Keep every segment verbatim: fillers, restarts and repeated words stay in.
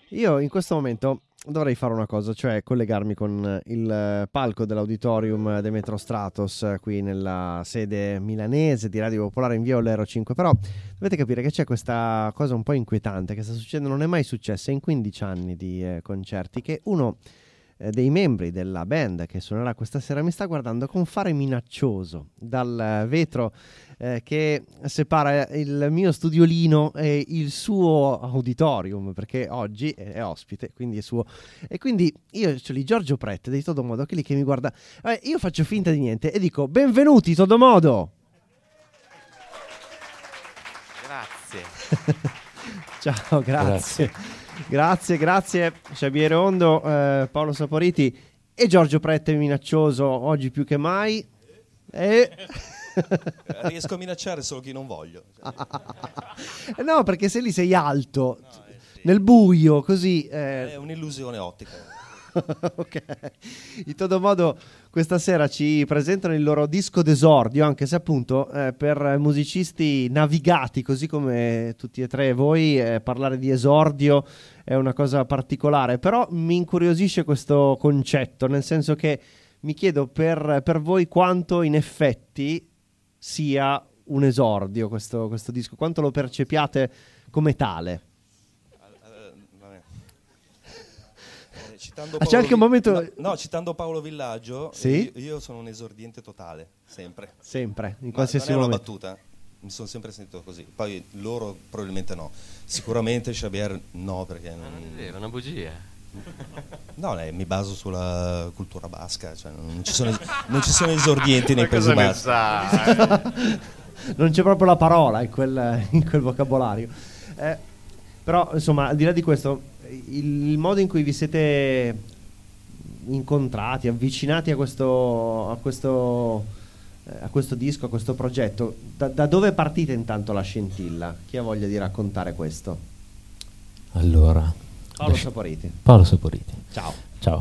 Io in questo momento dovrei fare una cosa, cioè collegarmi con il palco dell'auditorium Demetro Stratos qui nella sede milanese di Radio Popolare in via Olero cinque, però dovete capire che c'è questa cosa un po' inquietante che sta succedendo, non è mai successa in quindici anni di eh, concerti, che uno eh, dei membri della band che suonerà questa sera mi sta guardando con fare minaccioso dal vetro eh, che separa il mio studiolino e il suo auditorium, perché oggi è ospite, quindi è suo. E quindi io c'ho lì Giorgio Prette di Todomodo che è lì che mi guarda. Vabbè, io faccio finta di niente e dico benvenuti Todomodo. Grazie. Ciao, grazie. Grazie, grazie Xabiere Ondo, eh, Paolo Saporiti e Giorgio Prette minaccioso oggi più che mai. E... riesco a minacciare solo chi non voglio. No, perché se lì sei alto, no, eh, sì. Nel buio, così... Eh... È un'illusione ottica. Ok. In todo modo questa sera ci presentano il loro disco d'esordio, anche se appunto eh, per musicisti navigati così come tutti e tre voi eh, parlare di esordio è una cosa particolare, però mi incuriosisce questo concetto, nel senso che mi chiedo per, per voi quanto in effetti sia un esordio questo, questo disco, quanto lo percepiate come tale. Citando ah, c'è anche un momento... no, no, citando Paolo Villaggio, sì? io, io sono un esordiente totale, sempre. Sempre, in Ma qualsiasi non è momento. una battuta, mi sono sempre sentito così. Poi loro probabilmente no. Sicuramente Xabier no, perché... Non, non è vero, è una bugia. No, eh, mi baso sulla cultura basca, cioè non ci sono, non ci sono esordienti nei paesi baschi. Non c'è proprio la parola in quel, in quel vocabolario. Eh, però, insomma, al di là di questo, il, il modo in cui vi siete incontrati, avvicinati a questo, a questo, eh, a questo disco, a questo progetto, da, da dove è partita intanto la scintilla? Chi ha voglia di raccontare questo? Allora... Paolo Saporiti. Paolo Saporiti. Ciao. Ciao.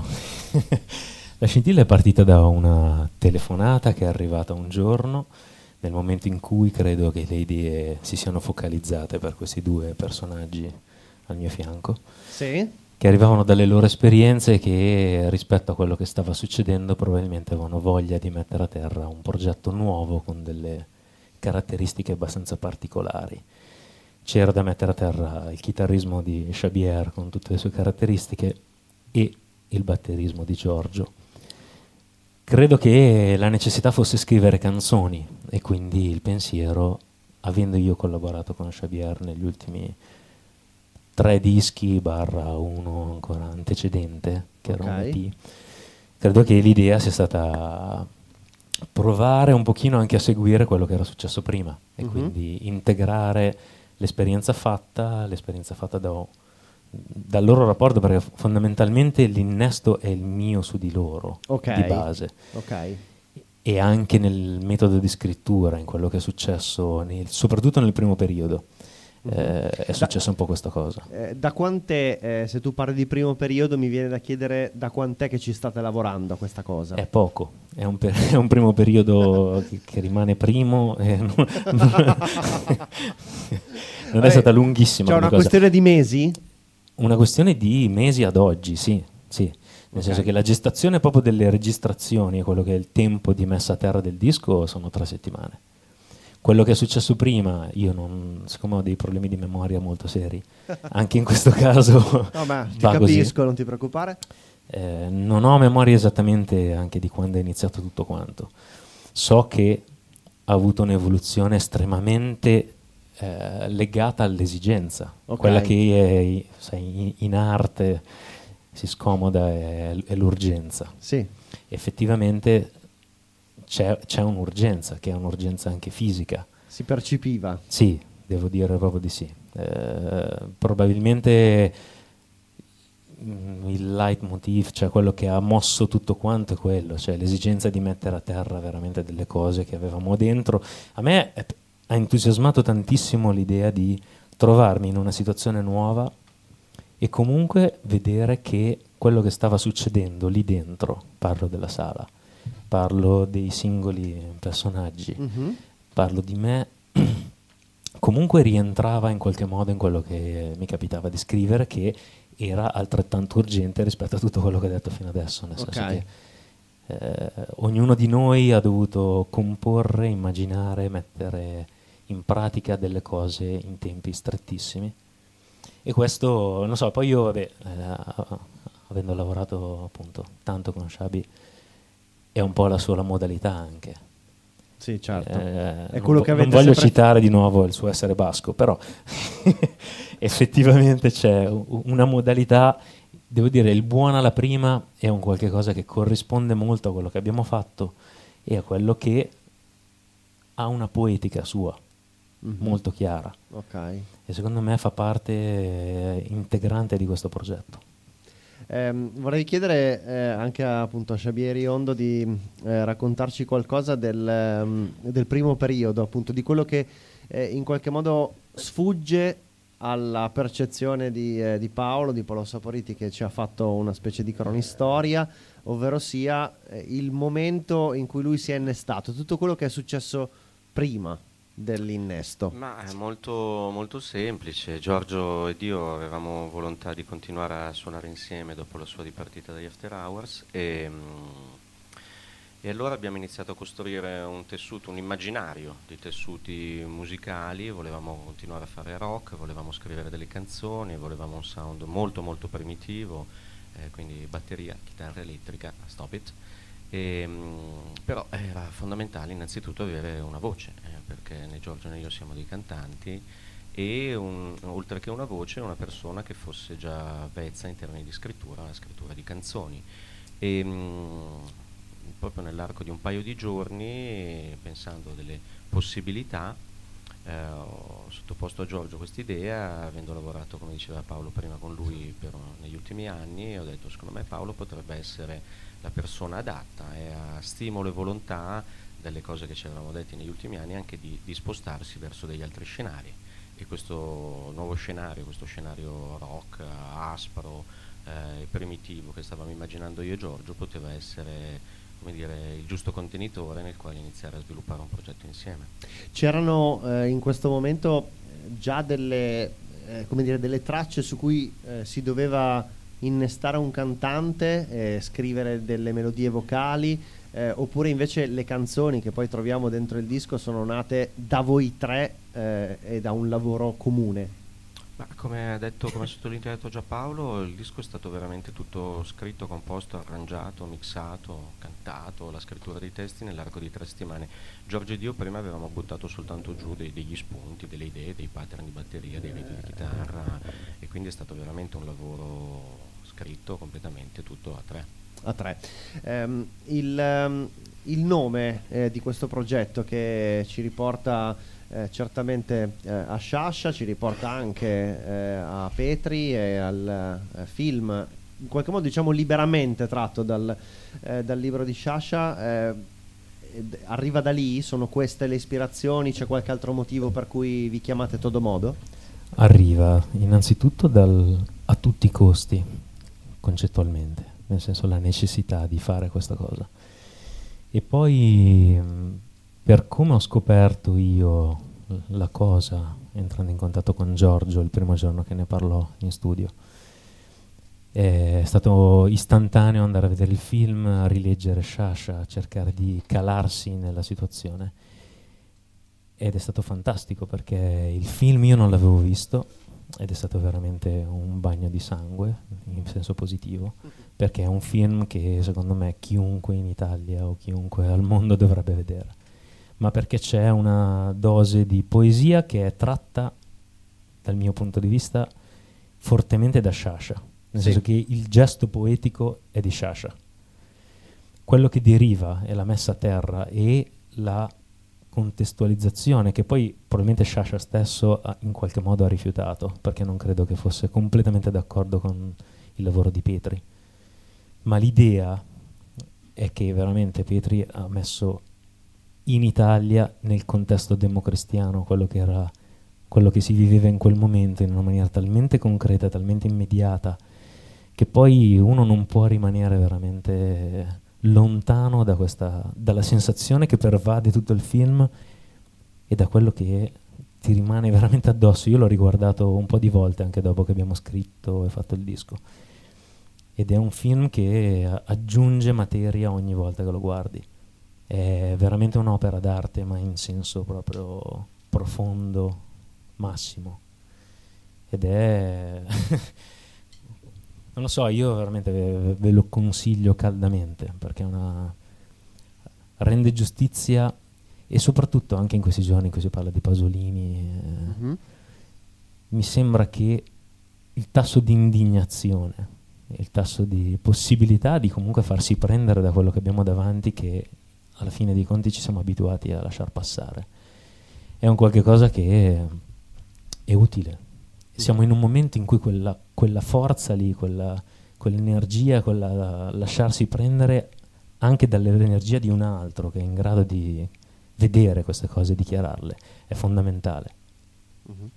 La scintilla è partita da una telefonata che è arrivata un giorno, nel momento in cui credo che le idee si siano focalizzate per questi due personaggi al mio fianco. Sì. Che arrivavano dalle loro esperienze e che rispetto a quello che stava succedendo probabilmente avevano voglia di mettere a terra un progetto nuovo con delle caratteristiche abbastanza particolari. C'era da mettere a terra il chitarrismo di Xabier con tutte le sue caratteristiche e il batterismo di Giorgio. Credo che la necessità fosse scrivere canzoni e quindi il pensiero, avendo io collaborato con Xabier negli ultimi tre dischi barra uno ancora antecedente, che okay. era un E P, credo che l'idea sia stata provare un pochino anche a seguire quello che era successo prima e uh-huh. quindi integrare l'esperienza fatta, l'esperienza fatta da, dal loro rapporto, perché fondamentalmente l'innesto è il mio su di loro, okay. di base. Okay. E anche nel metodo di scrittura, in quello che è successo, nel, soprattutto nel primo periodo, uh-huh. eh, è successa da, un po' questa cosa. Eh, da quant'è, eh, se tu parli di primo periodo, mi viene da chiedere da quant'è che ci state lavorando a questa cosa? È poco, è un, per, è un primo periodo che, che rimane primo. E non, non, non è stata lunghissima. C'è una cosa. questione di mesi? Una questione di mesi ad oggi, sì, sì. Nel okay. senso che la gestazione proprio delle registrazioni e quello che è il tempo di messa a terra del disco sono tre settimane. Quello che è successo prima, io non, siccome ho dei problemi di memoria molto seri, anche in questo caso no, ma ti va capisco, così. Non ti preoccupare. Eh, non ho memoria esattamente anche di quando è iniziato tutto quanto. So che ha avuto un'evoluzione estremamente eh, legata all'esigenza, okay. quella che è, sai, in arte si scomoda è, è l'urgenza. Sì. Effettivamente c'è, c'è un'urgenza, che è un'urgenza anche fisica. Si percepiva? Sì, devo dire proprio di sì. Eh, probabilmente il leitmotiv, cioè quello che ha mosso tutto quanto è quello, cioè l'esigenza di mettere a terra veramente delle cose che avevamo dentro. A me è, ha entusiasmato tantissimo l'idea di trovarmi in una situazione nuova e comunque vedere che quello che stava succedendo lì dentro, parlo della sala, parlo dei singoli personaggi, mm-hmm. parlo di me, comunque rientrava in qualche modo in quello che mi capitava di scrivere, che era altrettanto urgente rispetto a tutto quello che ho detto fino adesso, nel senso Ok. che eh, ognuno di noi ha dovuto comporre, immaginare, mettere in pratica delle cose in tempi strettissimi, e questo, non so, poi io, vabbè, eh, avendo lavorato appunto tanto con Xabi, è un po' la sua modalità anche. Sì, certo. Eh, È non quello vo- che non avete voglio sempre- citare di nuovo il suo essere basco, però effettivamente c'è u- una modalità, devo dire, il buono alla prima è un qualche cosa che corrisponde molto a quello che abbiamo fatto e a quello che ha una poetica sua Mhm. molto chiara, Ok. e secondo me fa parte eh, integrante di questo progetto. Ehm, vorrei chiedere eh, anche a, appunto a Xabier Riondo di eh, raccontarci qualcosa del, ehm, del primo periodo, appunto di quello che eh, in qualche modo sfugge alla percezione di, eh, di Paolo, di Paolo Saporiti, che ci ha fatto una specie di cronistoria, ovvero sia eh, il momento in cui lui si è innestato, tutto quello che è successo prima dell'innesto. Ma è molto, molto semplice. Giorgio ed io avevamo volontà di continuare a suonare insieme dopo la sua dipartita dagli After Hours e, mm, e allora abbiamo iniziato a costruire un tessuto, un immaginario di tessuti musicali. Volevamo continuare a fare rock, volevamo scrivere delle canzoni, volevamo un sound molto molto primitivo, eh, quindi batteria, chitarra elettrica, stop it. E, mh, però era fondamentale innanzitutto avere una voce, eh, perché né Giorgio né io siamo dei cantanti, e un- oltre che una voce, una persona che fosse già avvezza in termini di scrittura, la scrittura di canzoni. E mh, proprio nell'arco di un paio di giorni, pensando a delle possibilità, eh, ho sottoposto a Giorgio quest'idea, avendo lavorato, come diceva Paolo prima, con lui per, negli ultimi anni, e ho detto secondo me Paolo potrebbe essere la persona adatta, e a stimolo e volontà delle cose che ci avevamo detti negli ultimi anni, anche di, di spostarsi verso degli altri scenari, e questo nuovo scenario, questo scenario rock, aspro eh, e primitivo che stavamo immaginando io e Giorgio, poteva essere, come dire, il giusto contenitore nel quale iniziare a sviluppare un progetto insieme. C'erano eh, in questo momento eh, già delle, eh, come dire, delle tracce su cui eh, si doveva innestare un cantante, eh, scrivere delle melodie vocali, eh, oppure invece le canzoni che poi troviamo dentro il disco sono nate da voi tre eh, e da un lavoro comune? Ma come ha detto, come ha sottolineato già Paolo, il disco è stato veramente tutto scritto, composto, arrangiato, mixato, cantato, la scrittura dei testi nell'arco di tre settimane. Giorgio ed io prima avevamo buttato soltanto giù dei- degli spunti, delle idee, dei pattern di batteria, dei ritmi di chitarra, e quindi è stato veramente un lavoro scritto completamente tutto a tre. A tre. Ehm, il, ehm, il nome eh, di questo progetto, che ci riporta eh, certamente eh, a Sciascia, ci riporta anche eh, a Petri e al eh, film, in qualche modo diciamo liberamente tratto dal, eh, dal libro di Sciascia, eh, ed arriva da lì? Sono queste le ispirazioni? C'è qualche altro motivo per cui vi chiamate Todomodo? Arriva innanzitutto dal a tutti i costi, concettualmente, nel senso la necessità di fare questa cosa. E poi mh, per come ho scoperto io la cosa entrando in contatto con Giorgio il primo giorno che ne parlò in studio, è stato istantaneo andare a vedere il film, a rileggere Sciascia, a cercare di calarsi nella situazione, ed è stato fantastico perché il film io non l'avevo visto ed è stato veramente un bagno di sangue in senso positivo, perché è un film che secondo me chiunque in Italia o chiunque al mondo dovrebbe vedere, ma perché c'è una dose di poesia che è tratta dal mio punto di vista fortemente da Sciascia, nel Sì. senso che il gesto poetico è di Sciascia, quello che deriva è la messa a terra e la contestualizzazione che poi probabilmente Sciascia stesso ha, in qualche modo ha rifiutato, perché non credo che fosse completamente d'accordo con il lavoro di Petri, ma l'idea è che veramente Petri ha messo in Italia, nel contesto democristiano, quello che era, quello che si viveva in quel momento in una maniera talmente concreta, talmente immediata, che poi uno non può rimanere veramente lontano da questa, dalla sensazione che pervade tutto il film e da quello che ti rimane veramente addosso. Io l'ho riguardato un po' di volte anche dopo che abbiamo scritto e fatto il disco, ed è un film che aggiunge materia ogni volta che lo guardi. È veramente un'opera d'arte, ma in senso proprio profondo, massimo. Ed è non lo so, io veramente ve, ve lo consiglio caldamente, perché è una rende giustizia, e soprattutto anche in questi giorni in cui si parla di Pasolini, eh, mm-hmm. mi sembra che il tasso di indignazione, il tasso di possibilità di comunque farsi prendere da quello che abbiamo davanti, che alla fine dei conti ci siamo abituati a lasciar passare, è un qualche cosa che è utile. Siamo in un momento in cui quella, quella forza lì, quella, quell'energia, quella lasciarsi prendere anche dall'energia di un altro che è in grado di vedere queste cose e dichiararle, è fondamentale. Mm-hmm.